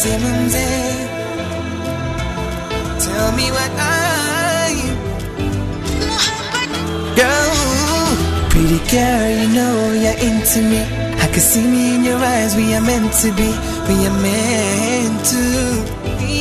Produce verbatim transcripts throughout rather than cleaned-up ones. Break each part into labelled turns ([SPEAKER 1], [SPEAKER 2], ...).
[SPEAKER 1] mumsy, mumsy. Tell me what I am. Girl, pretty girl, you know you're into me. I can see me in your eyes. We are meant to be. We are meant to be.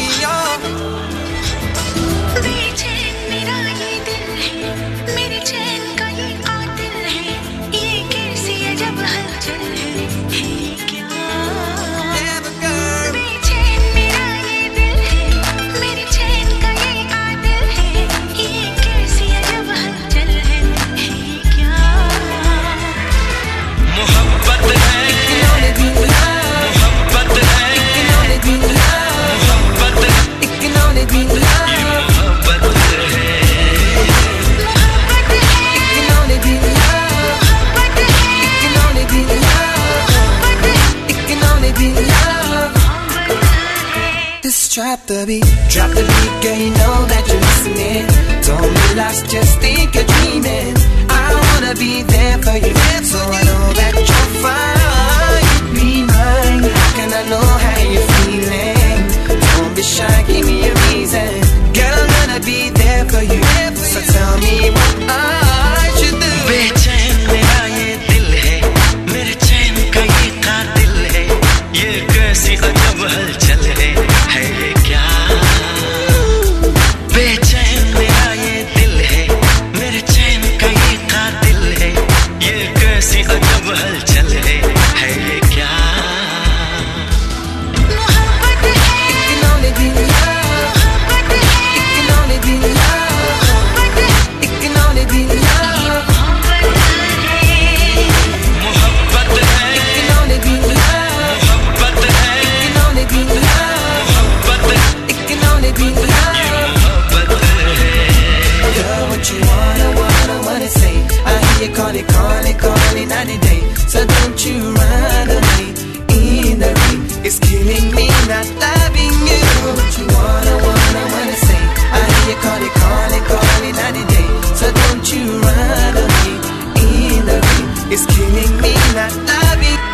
[SPEAKER 1] Drop the beat, drop the beat, girl, you know that you're listening. Don't be lost, just think you're dreaming. I wanna be there for you, so I know that you're fine. Be mine, how can I know how you're feeling? Don't be shy, give me a reason. Girl, I'm gonna be there for you, so tell me what I should do.
[SPEAKER 2] बेचैन मेरा ये दिल है, मेरे चैन का ये कातिल है, ये कैसी अजब हलचल है, है ये क्या? बेचैन मेरा ये दिल है, मेरे चैन का ये कातिल है, ये कैसी अजब हलचल है, है ये क्या?
[SPEAKER 1] Call it, call it, call it night and day. So don't you run away in the rain. It's killing me not loving you. What you wanna, wanna, wanna say? I hear you call it, call it, call it night and day. So don't you run away in the rain. It's killing me not loving you.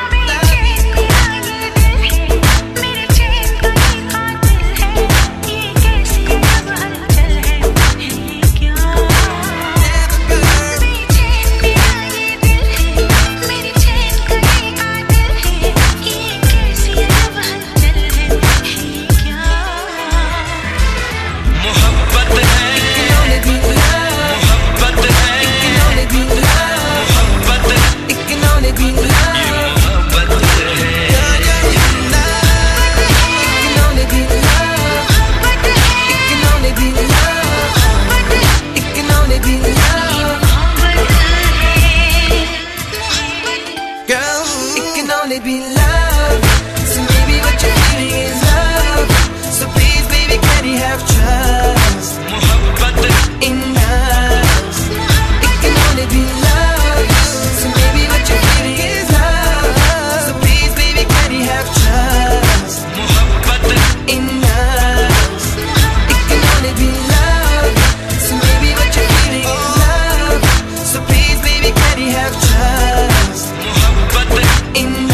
[SPEAKER 1] Be love, so maybe what you're feeling is love. So please, baby, can you have trust in us? It can only be love. So maybe what you're feeling is love. So please, baby, can you have trust in us? It can only be love. So maybe what you're feeling is love. So please, baby, can you have trust in us?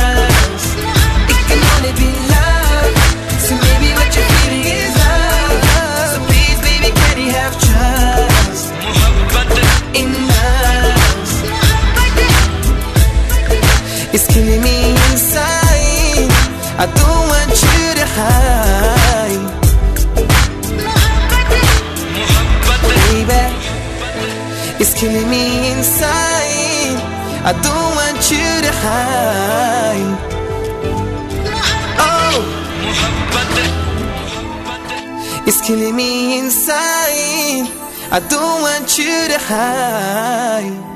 [SPEAKER 1] It's killing me inside. I don't want you to hide, baby. It's killing me inside. I don't want you to hide. Oh, it's killing me inside. I don't want you to hide.